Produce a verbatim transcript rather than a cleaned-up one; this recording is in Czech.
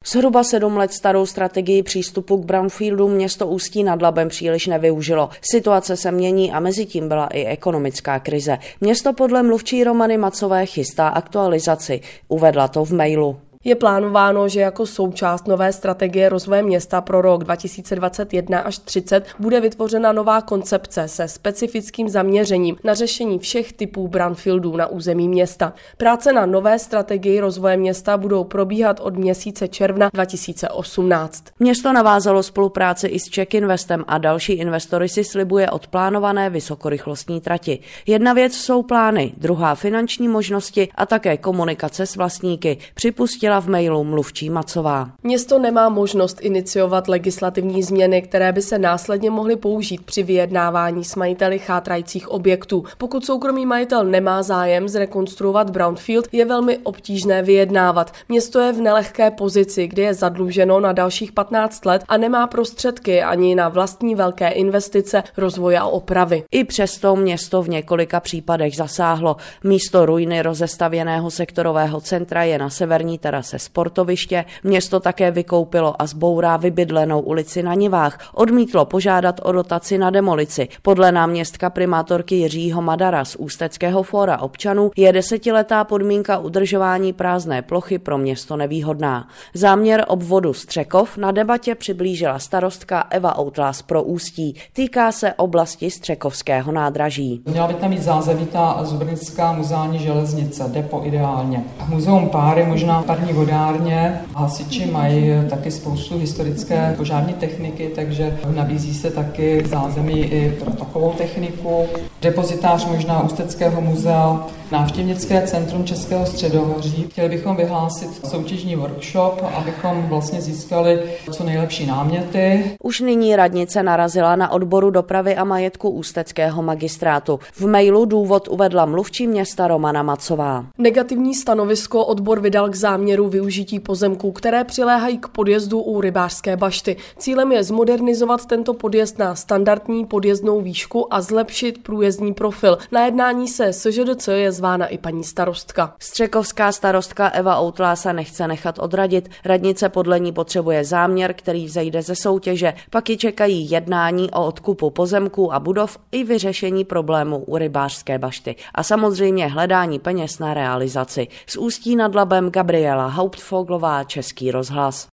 Zhruba sedm let starou strategii přístupu k brownfieldu město Ústí nad Labem příliš nevyužilo. Situace se mění a mezi tím byla i ekonomická krize. Město podle mluvčí Romany Macové chystá aktualizaci. Uvedla to v mailu. Je plánováno, že jako součást nové strategie rozvoje města pro rok dva tisíce dvacet jedna až třicet bude vytvořena nová koncepce se specifickým zaměřením na řešení všech typů brownfieldů na území města. Práce na nové strategii rozvoje města budou probíhat od měsíce června dva tisíce osmnáct. Město navázalo spolupráci i s Czech Investem a další investory si slibuje od plánované vysokorychlostní trati. Jedna věc jsou plány, druhá finanční možnosti a také komunikace s vlastníky, připustila v mailu mluvčí Macová. Město nemá možnost iniciovat legislativní změny, které by se následně mohly použít při vyjednávání s majiteli chátrajících objektů. Pokud soukromý majitel nemá zájem zrekonstruovat brownfield, je velmi obtížné vyjednávat. Město je v nelehké pozici, kdy je zadluženo na dalších patnáct let a nemá prostředky ani na vlastní velké investice, rozvoj a opravy. I přesto město v několika případech zasáhlo. Místo ruiny rozestavěného sektorového centra je na severní terase sportoviště. Město také vykoupilo a zbourá vybydlenou ulici na Nivách. Odmítlo požádat o dotaci na demolici. Podle náměstka primátorky Jiřího Madara z Ústeckého fóra občanů je desetiletá podmínka udržování prázdné plochy pro město nevýhodná. Záměr obvodu Střekov na debatě přiblížila starostka Eva Outlas pro Ústí. Týká se oblasti Střekovského nádraží. Měla by tam být zázemítá zubrnická muzeální železnice, depo ideálně. Muzeum Páry, možná parní vodárně. Hasiči mají taky spoustu historické požární techniky, takže nabízí se taky zázemí i pro takovou techniku. Depozitář možná Ústeckého muzea, návštěvnické centrum Českého středohoří. Chtěli bychom vyhlásit soutěžní workshop, abychom vlastně získali co nejlepší náměty. Už nyní radnice narazila na odboru dopravy a majetku Ústeckého magistrátu. V mailu důvod uvedla mluvčí města Romana Macová. Negativní stanovisko odbor vydal k záměru využití pozemků, které přiléhají k podjezdu u Rybářské bašty. Cílem je zmodernizovat tento podjezd na standardní podjezdnou výšku a zlepšit průjezdní profil. Na jednání se S Ž D C je zvána i paní starostka. Střekovská starostka Eva Outlása nechce nechat odradit. Radnice podle ní potřebuje záměr, který vzejde ze soutěže. Pak ji čekají jednání o odkupu pozemků a budov i vyřešení problému u Rybářské bašty. A samozřejmě hledání peněz na realizaci. Z Ústí nad Labem Gabriela Hauptfoglová, Český rozhlas.